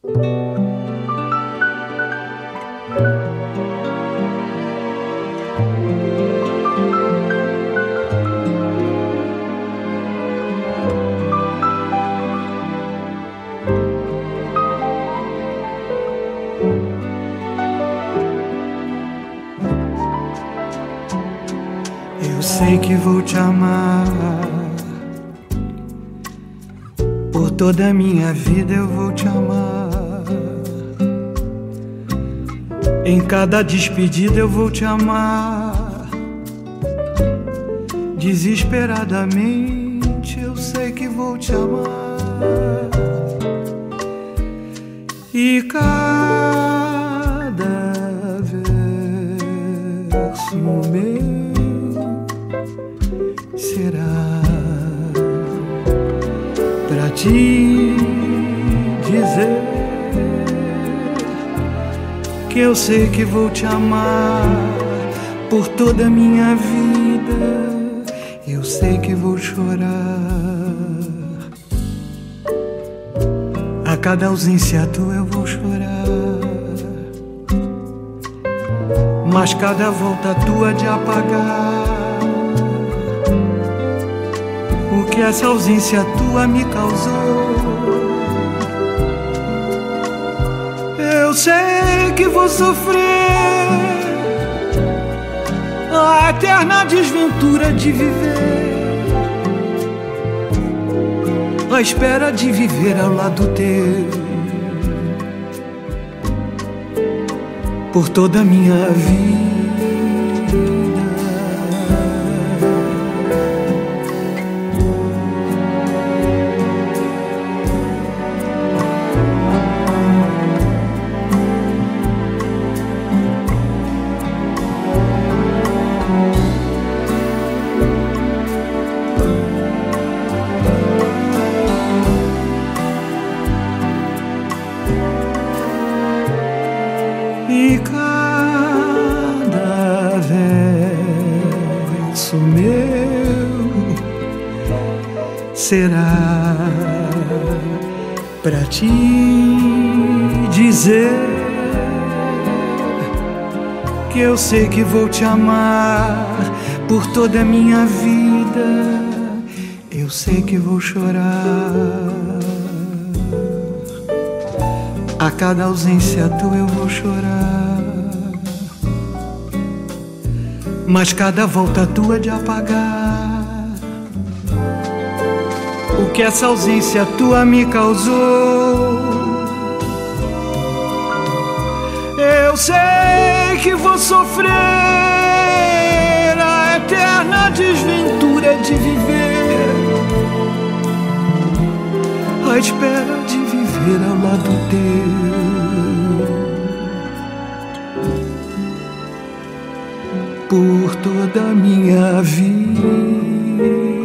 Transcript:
Eu sei que vou te amar, por toda a minha vida eu vou te amar. Em cada despedida eu vou te amar. Desesperadamente eu sei que vou te amar. E cada verso meu será pra te dizer que eu sei que vou te amar por toda a minha vida. Eu sei que vou chorar. A cada ausência tua eu vou chorar, mas cada volta tua de apagar o que essa ausência tua me causou. Eu sei que vou sofrer a eterna desventura de viver, à espera de viver ao lado teu, por toda a minha vida. E cada verso meu será pra te dizer que eu sei que vou te amar por toda a minha vida. Eu sei que vou chorar. A cada ausência tua eu vou chorar, mas cada volta tua de apagar o que essa ausência tua me causou. Eu sei que vou sofrer a eterna desventura de viver, à espera de viver ao lado teu, por toda a minha vida.